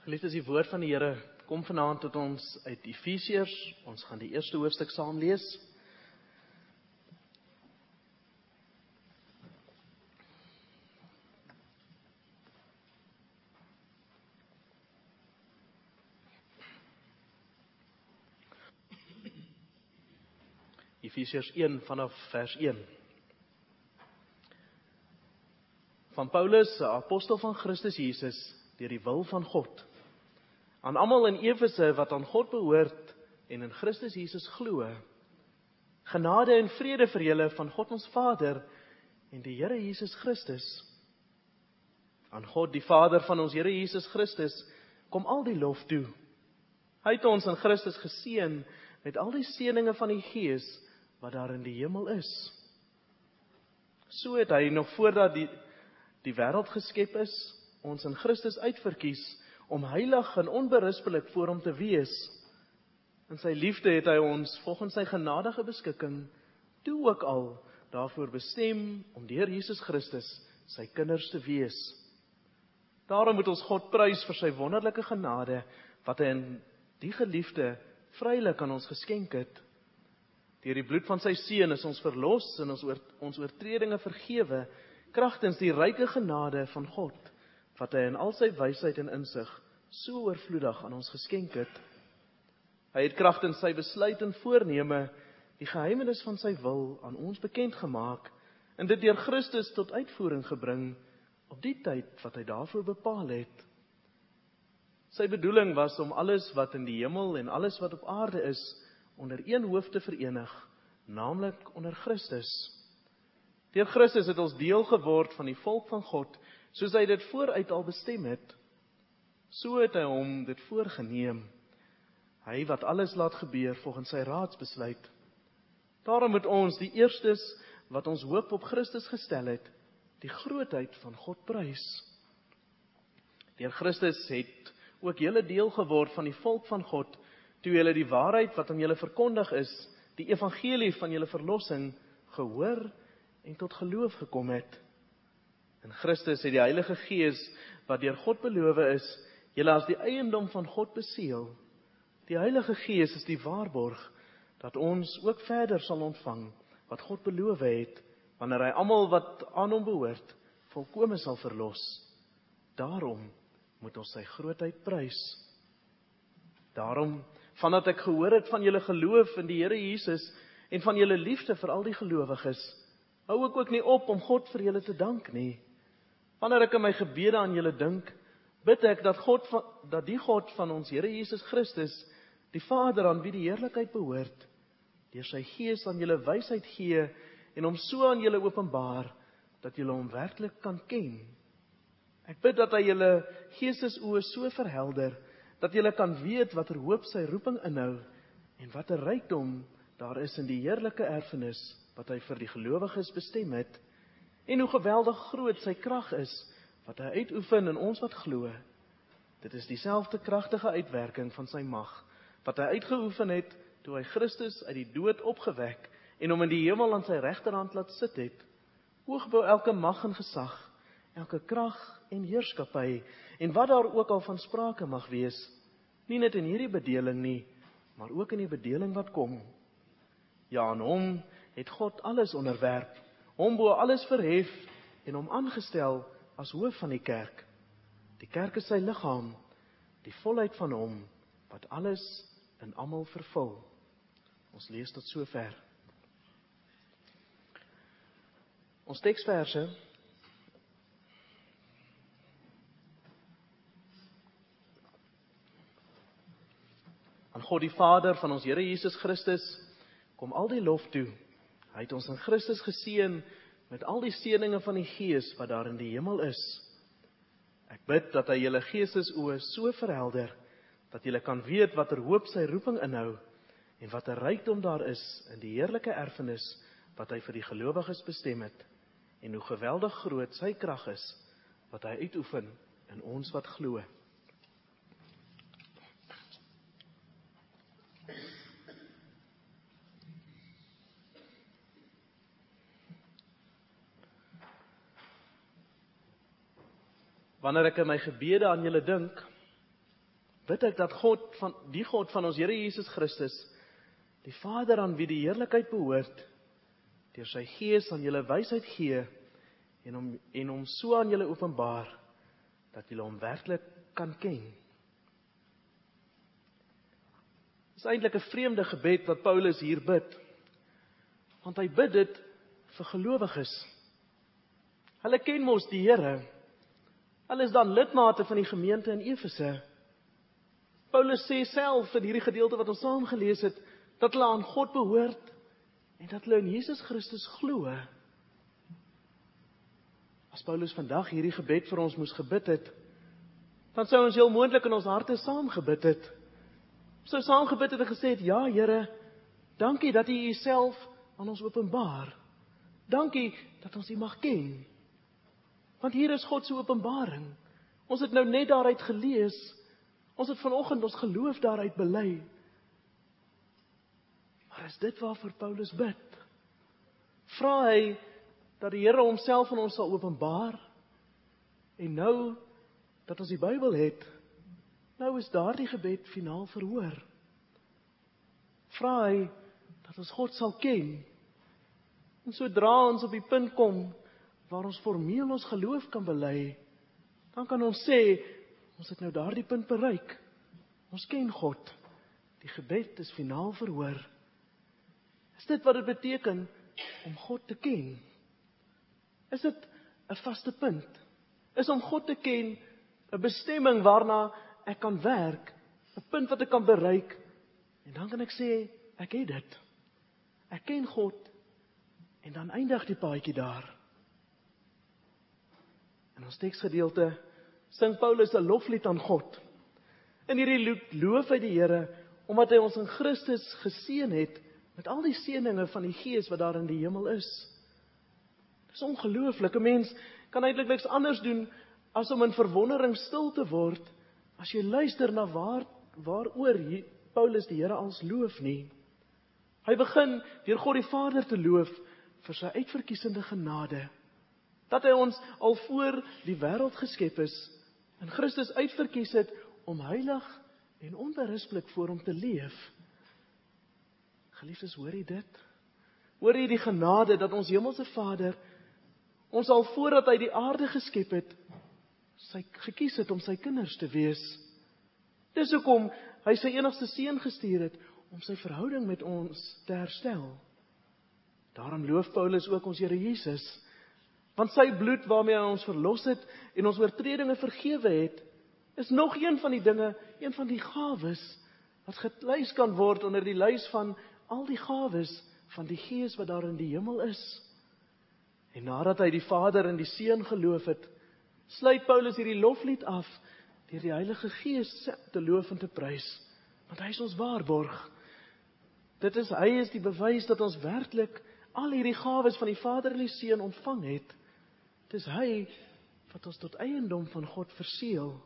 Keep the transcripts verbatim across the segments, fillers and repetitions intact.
Geliefdes, die woord van die Here kom vanaand tot ons uit Efesiërs. Ons gaan die eerste hoofstuk saam lees. Efesiërs een vanaf vers een. Van Paulus, 'n apostel van Christus Jesus, deur die wil van God, aan almal in Efese wat aan God behoort en in Christus Jesus glo, genade en vrede vir julle van God ons Vader en die Here Jesus Christus. Aan God die Vader van ons Here Jesus Christus kom al die lof toe. Hy het ons in Christus geseën met al die seëninge van die Gees wat daar in die hemel is. So het hy nog voordat die, die wêreld geskep is, ons in Christus uitverkies om heilig en onberispelik voor hom te wees. In sy liefde het hy ons volgens sy genadige beskikking toe ook al daarvoor bestem om deur Jesus Christus sy kinders te wees. Daarom moet ons God prys vir sy wonderlike genade wat hy in die geliefde vrylik aan ons geskenk het. Deur die bloed van sy seun is ons verlos en ons, oor, ons oortredinge vergewe, kragtens die ryke genade van God, wat hy in al sy wysheid en insig so oorvloedig aan ons geskenk het. Hy het kragtens sy besluit en voorneme die geheimenis van sy wil aan ons bekend gemaak en dit deur Christus tot uitvoering gebring op die tyd wat hy daarvoor bepaal het. Sy bedoeling was om alles wat in die hemel en alles wat op aarde is onder een hoof te verenig, naamlik onder Christus. Deur Christus het ons deel geword van die volk van God, soos hy dit vooruit al bestem het. So het hy hom dit voorgeneem. Hy wat alles laat gebeur volgens sy raadsbesluit. Daarom moet ons die eerstes wat ons hoop op Christus gestel het, die grootheid van God prys. Deur Christus het ook julle deel geword van die volk van God, toe julle die waarheid wat aan julle verkondig is, die evangelie van julle verlossing, gehoor en tot geloof gekom het. In Christus het die Heilige Gees, wat deur God beloof is, julle as die eiendom van God beseël. Die Heilige Gees is die waarborg, dat ons ook verder sal ontvang, wat God beloof het, wanneer hy almal wat aan hom behoort, volkome sal verlos. Daarom moet ons sy grootheid prys. Daarom, vandat ek gehoor het van julle geloof in die Here Jesus, en van julle liefde vir al die gelowiges, hou ek ook nie op om God vir julle te dank nie. Wanneer ek in my gebede aan julle dink, bid ek dat, God van, dat die God van ons Here Jesus Christus, die Vader aan wie die heerlikheid behoort, deur sy Gees aan julle wysheid gee en hom so aan julle openbaar, dat julle hom werklik kan ken. Ek bid dat hy julle geestesoë so verhelder, dat julle kan weet watter hoop sy roeping inhou en watter rykdom daar is in die heerlike erfenis wat hy vir die gelowiges bestem het, en hoe geweldig groot sy krag is, wat hy uitoefen in ons wat glo. Dit is dieselfde kragtige uitwerking van sy mag, wat hy uitgeoefen het, toe hy Christus uit die dood opgewek, en hom in die hemel aan sy regterhand laat sit het, hoog bo elke mag en gesag, elke krag en heerskappy, en wat daar ook al van sprake mag wees, nie net in hierdie bedeling nie, maar ook in die bedeling wat kom. Ja, aan hom het God alles onderwerp, hom bo alles verhef en hom aangestel as hoof van die kerk. Die kerk is sy liggaam, die volheid van hom, wat alles in almal vervul. Ons lees tot sover. Ons teksverse aan God die Vader van ons Here Jesus Christus kom al die lof toe. Hy het ons in Christus geseën met al die seëninge van die Gees wat daar in die hemel is. Ek bid dat hy julle geestesoë so verhelder, dat julle kan weet watter hoop sy roeping inhou, en watter rykdom daar is in die heerlike erfenis wat hy vir die gelowiges bestem het, en hoe geweldig groot sy krag is, wat hy uitoefen in ons wat glo. Wanneer ek in my gebede aan julle dink, bid ek dat God, van die God van ons Here Jesus Christus, die Vader aan wie die heerlikheid behoort, deur sy Gees aan julle wysheid gee, en hom, en hom so aan julle openbaar, dat julle hom werklik kan ken. Dit is eintlik 'n vreemde gebed wat Paulus hier bid, want hy bid dit vir gelowiges. Hulle ken mos die Here. Hulle is dan lidmate van die gemeente in Efese. Paulus sê self in hierdie gedeelte wat ons saam gelees het, dat hulle aan God behoort en dat hulle in Jesus Christus glo. As Paulus vandag hierdie gebed vir ons moes gebid het, dan sou ons heel moontlik in ons harte saam gebid het. Ons sou saam gebid het en gesê het, ja Here, dankie dat U Uself aan ons openbaar. Dankie dat ons U mag ken. Want hier is God se openbaring. Ons het nou net daaruit gelees. Ons het vanoggend ons geloof daaruit bely. Maar is dit waarvoor Paulus bid? Vra hy dat die Here homself aan ons sal openbaar? En nou dat ons die Bybel het, nou is daardie gebed finaal verhoor. Vra hy dat ons God sal ken. En sodra ons op die punt kom waar ons formeel ons geloof kan bely, dan kan ons sê, ons het nou daardie punt bereik. Ons ken God. Die gebed is finaal verhoor. Is dit wat dit beteken om God te ken? Is dit 'n vaste punt? Is om God te ken 'n bestemming waarna ek kan werk, 'n punt wat ek kan bereik, en dan kan ek sê, ek het dit. Ek ken God, en dan eindig die paadjie daar. In ons teksgedeelte sing Paulus 'n loflied aan God. In hierdie lied loof hy die Here, omdat hy ons in Christus geseën het, met al die seëninge van die Gees wat daar in die hemel is. Dit is ongelooflik. 'n Mens kan eintlik niks anders doen as om in verwondering stil te word, as jy luister na waar, waaroor Paulus die Here als loof nie. Hy begin deur God die Vader te loof vir sy uitverkiesende genade. Dat hy ons al voor die wêreld geskep is, in Christus uitverkies het om heilig en onberispelik voor hom te leef. Geliefdes, hoor jy dit? Hoor jy die genade dat ons hemelse Vader ons al voordat hy die aarde geskep het, sy gekies het om sy kinders te wees. Dis hoekom hy sy enigste seun gestuur het om sy verhouding met ons te herstel. Daarom loof Paulus ook ons Here Jesus, want sy bloed waarmee hy ons verlos het en ons oortredinge vergewe het, is nog een van die dinge, een van die gawes wat gelys kan word onder die lys van al die gawes van die Gees wat daar in die hemel is. En nadat hy die Vader en die Seun geloof het, sluit Paulus hierdie loflied af deur die Heilige Gees te loof en te prys, want hy is ons waarborg. Dit is hy is die bewys dat ons werklik al hierdie gawes van die Vader en die Seun ontvang het. Dit is hy wat ons tot eiendom van God verseël.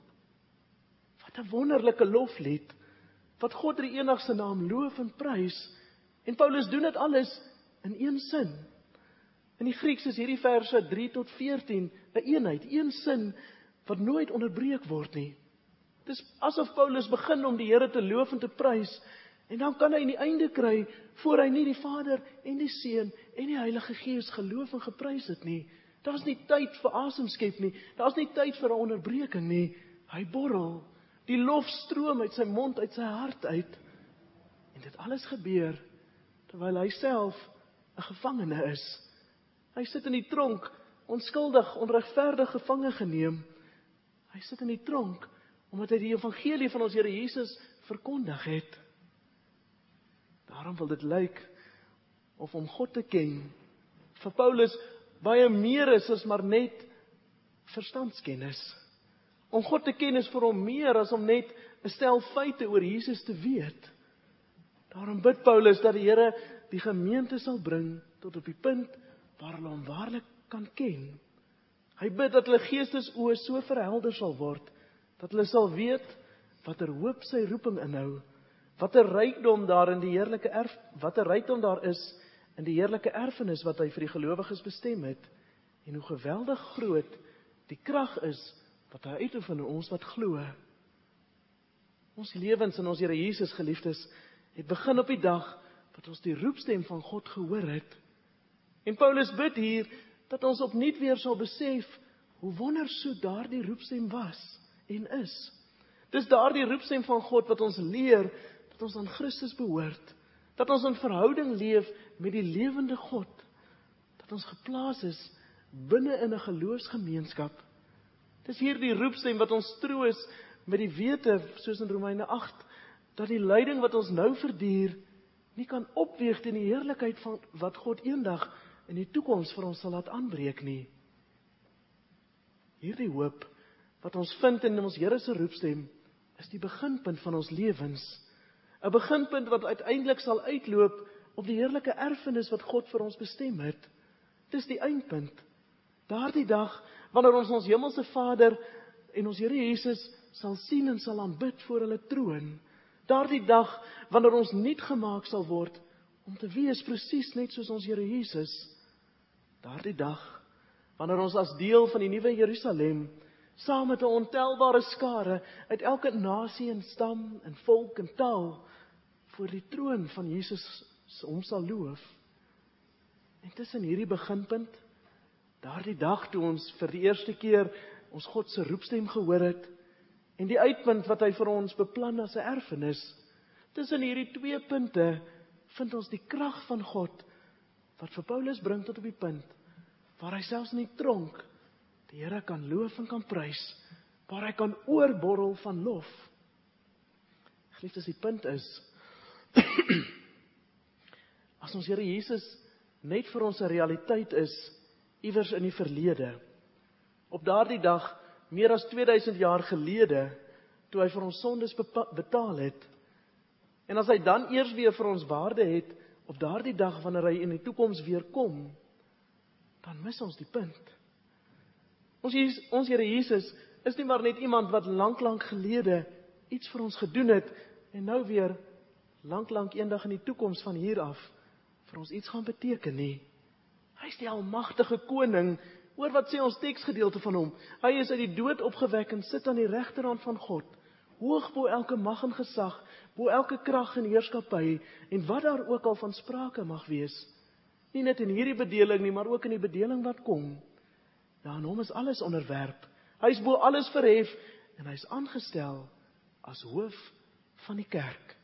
Wat 'n wonderlike loflied, wat God die enigste naam loof en prys. En Paulus doen dit alles in een sin. In die Grieks is hierdie verse drie tot veertien 'n eenheid, een sin wat nooit onderbreek word nie. Dit is asof Paulus begin om die Here te loof en te prys, en dan kan hy in die einde kry, voor hy nie die Vader en die Seun en die Heilige Gees geloof en geprys het nie. Daar is nie tyd vir asemskep nie, daar is nie tyd vir 'n onderbreking nie. Hy borrel, die lof stroom uit sy mond, uit sy hart uit. En dit alles gebeur terwyl hy self 'n gevangene is. Hy sit in die tronk, onskuldig, onregverdig gevange geneem. Hy sit in die tronk omdat hy die evangelie van ons Here Jesus verkondig het. Daarom wil dit lyk of om God te ken vir Paulus baie meer is as maar net verstandskennis. Om God te ken is vir hom meer as om net 'n stel feite oor Jesus te weet. Daarom bid Paulus dat die Here die gemeente sal bring tot op die punt waar hulle hom waarlik kan ken. Hy bid dat hulle geestesoë so verhelder sal word, dat hulle sal weet watter hoop sy roeping inhou, watter rykdom daar in die heerlike erf, watter rykdom daar is in die heerlike erfenis wat hy vir die gelowiges bestem het, en hoe geweldig groot die krag is wat hy uitoefen in ons wat glo. Ons lewens in ons Here Jesus, geliefdes, het begin op die dag wat ons die roepstem van God gehoor het. En Paulus bid hier dat ons opnuut weer sal besef hoe wondersoet daardie roepstem was en is. Dis daardie roepstem van God wat ons leer dat ons aan Christus behoort, dat ons in verhouding leef met die lewende God, dat ons geplaas is binne in 'n geloofsgemeenskap. Dis hierdie roepstem wat ons troos met die wete, soos in Romeine agt, dat die lyding wat ons nou verduur, nie kan opweeg teen die heerlikheid van wat God eendag in die toekoms vir ons sal laat aanbreek nie. Hierdie hoop wat ons vind in ons Here se roepstem, is die beginpunt van ons lewens. 'n Beginpunt wat uiteindelik sal uitloop op die heerlike erfenis wat God vir ons bestem het. Dis die eindpunt. Daardie dag, wanneer ons ons hemelse Vader en ons Here Jesus sal sien en sal aanbid voor hulle troon. Daardie dag, wanneer ons nuut gemaak sal word, om te wees presies net soos ons Here Jesus. Daardie dag, wanneer ons as deel van die nuwe Jerusalem, saam met 'n ontelbare skare uit elke nasie en stam en volk en taal, voor die troon van Jesus hom sal loof. En tussen hierdie beginpunt, daardie dag toe ons vir die eerste keer ons God se roepstem gehoor het, en die uitpunt wat hy vir ons beplan as 'n erfenis, tussen hierdie twee punte vind ons die krag van God, wat vir Paulus bring tot op die punt, waar hy selfs in die tronk die Here kan loof en kan prys, waar hy kan oorborrel van lof. Geliefdes, die punt is, as ons Here Jesus net vir ons 'n realiteit is, iewers in die verlede, op daardie dag, meer as tweeduisend jaar gelede, toe hy vir ons sondes betaal het, en as hy dan eers weer vir ons waarde het, op daardie dag wanneer hy in die toekoms weer kom, dan mis ons die punt. Ons, ons Here Jesus is nie maar net iemand wat lank lank gelede iets vir ons gedoen het, en nou weer lank lank eendag in die toekoms van hier af vir ons iets gaan beteken nie. Hy is die almagtige koning. Hoor wat sê ons teksgedeelte van hom. Hy is uit die dood opgewek en sit aan die regterhand van God, hoog bo elke mag en gesag, bo elke krag en heerskappy, en wat daar ook al van sprake mag wees. Nie net in hierdie bedeling nie, maar ook in die bedeling wat kom. Ja, aan hom is alles onderwerp. Hy is bo alles verhef, en hy is aangestel as hoof van die kerk.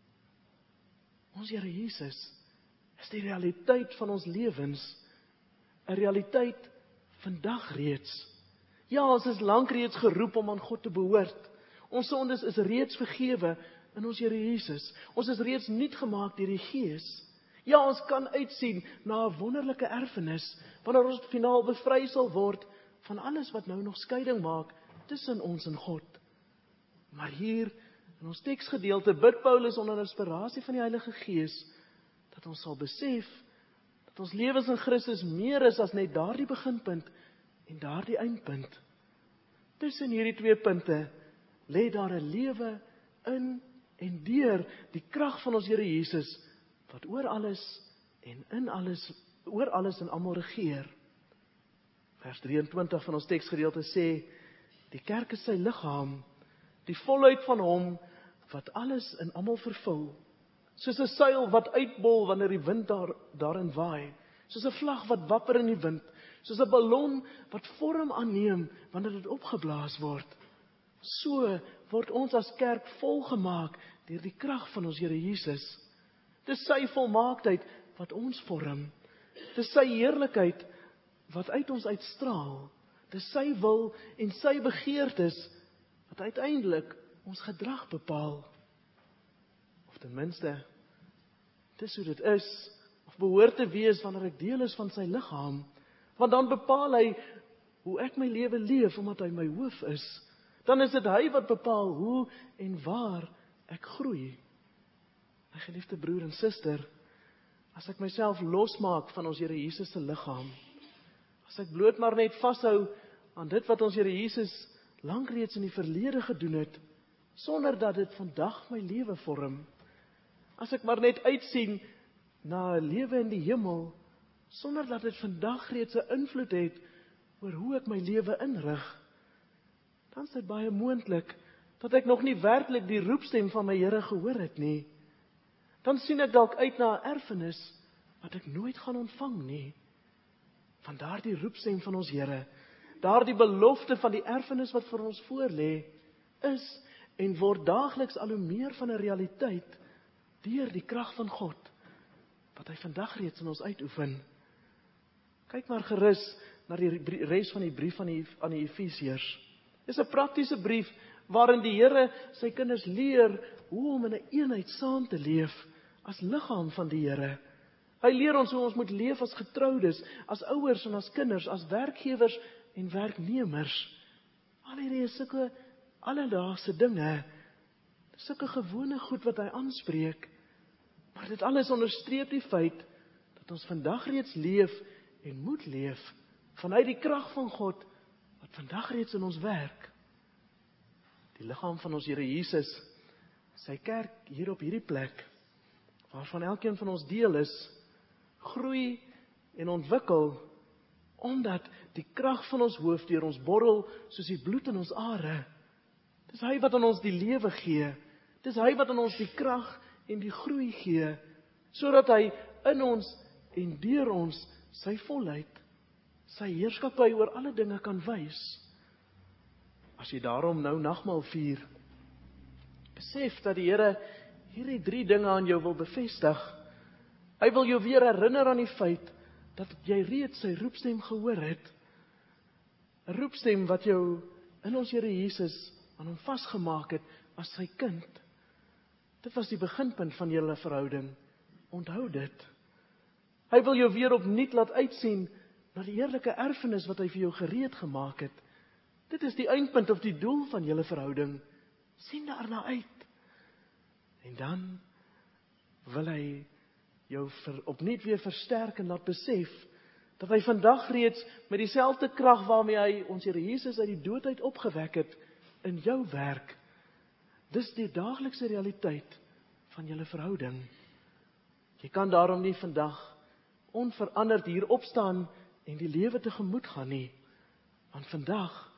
Ons Here Jesus is die realiteit van ons lewens, 'n realiteit vandag reeds. Ja, ons is lank reeds geroep om aan God te behoort. Ons sondes is reeds vergewe in ons Here Jesus. Ons is reeds nuut gemaak deur die Gees. Ja, ons kan uitsien na 'n wonderlike erfenis, wanneer ons finaal bevry sal word van alles wat nou nog skeiding maak tussen ons en God. Maar hier in ons teksgedeelte bid Paulus onder inspirasie van die Heilige Gees, dat ons sal besef, dat ons lewens in Christus meer is as net daardie beginpunt en daardie eindpunt. Tussen hierdie twee punte lê daar 'n lewe in en deur die krag van ons Here Jesus, wat oor alles en in alles, oor alles en almal regeer. Vers drieëntwintig van ons teksgedeelte sê, die kerk is sy liggaam, die volheid van hom, wat alles en almal vervul. Soos 'n seil wat uitbol wanneer die wind daar, daarin waai. Soos 'n vlag wat wapper in die wind. Soos 'n ballon wat vorm aanneem wanneer dit opgeblaas word. So word ons as kerk volgemaak deur die krag van ons Here Jesus. Dis sy volmaaktheid wat ons vorm. Dis sy heerlikheid wat uit ons uitstraal. Dis sy wil en sy begeertes wat uiteindelik ons gedrag bepaal. Of ten minste, dis hoe dit is, of behoort te wees wanneer ek deel is van sy liggaam. Want dan bepaal hy hoe ek my lewe leef, omdat hy my hoof is. Dan is dit hy wat bepaal hoe en waar ek groei. My geliefde broer en suster, as ek myself losmaak van ons Here Jesus se liggaam, as ek bloot maar net vashou aan dit wat ons Here Jesus lank reeds in die verlede gedoen het, sonder dat dit vandag my lewe vorm, as ek maar net uitsien na 'n lewe in die hemel, sonder dat dit vandag reeds 'n invloed het oor hoe ek my lewe inrig, dan is dit baie moontlik dat ek nog nie werklik die roepstem van my Here gehoor het nie, dan sien ek dalk uit na 'n erfenis wat ek nooit gaan ontvang nie. Van daardie roepstem van ons Here, daardie belofte van die erfenis wat vir ons voorlê, is en word daagliks al hoe meer van 'n realiteit deur die krag van God, wat hy vandag reeds in ons uitoefen. Kyk maar gerus na die res van die brief aan die, aan die Efesiërs. Dit is 'n praktiese brief waarin die Here sy kinders leer hoe om in 'n eenheid saam te leef as liggaam van die Here. Hy leer ons hoe ons moet leef as getroudes, as ouers en as kinders, as werkgewers en werknemers. Al hierdie is sulke alledaagse dinge, sulke gewone goed wat hy aanspreek, maar dit alles onderstreep die feit dat ons vandag reeds leef en moet leef vanuit die krag van God wat vandag reeds in ons werk. Die liggaam van ons Here Jesus, sy kerk hier op hierdie plek, waarvan elkeen van ons deel is, groei en ontwikkel, omdat die krag van ons hoof deur ons borrel soos die bloed in ons are. Dis hy wat aan ons die lewe gee, dis hy wat aan ons die krag en die groei gee, sodat hy in ons en deur ons sy volheid, sy heerskappy oor alle dinge kan wys. As jy daarom nou nagmaal vier, besef dat die Here hierdie drie dinge aan jou wil bevestig. Hy wil jou weer herinner aan die feit dat jy reeds sy roepstem gehoor het. 'n Roepstem wat jou in ons Here Jesus aan hom vasgemaak het as sy kind. Dit was die beginpunt van julle verhouding. Onthou dit. Hy wil jou weer opnuut laat uitsien na die heerlike erfenis wat hy vir jou gereed gemaak het. Dit is die eindpunt of die doel van julle verhouding. Sien daarna uit. En dan wil hy jou ver, opnuut weer versterk en laat besef dat hy vandag reeds met dieselfde krag waarmee hy ons Here Jesus uit die dood uit opgewek het, in jou werk. Dis die daaglikse realiteit van julle verhouding. Jy kan daarom nie vandag onveranderd hier opstaan en die lewe tegemoet gaan nie. Want vandag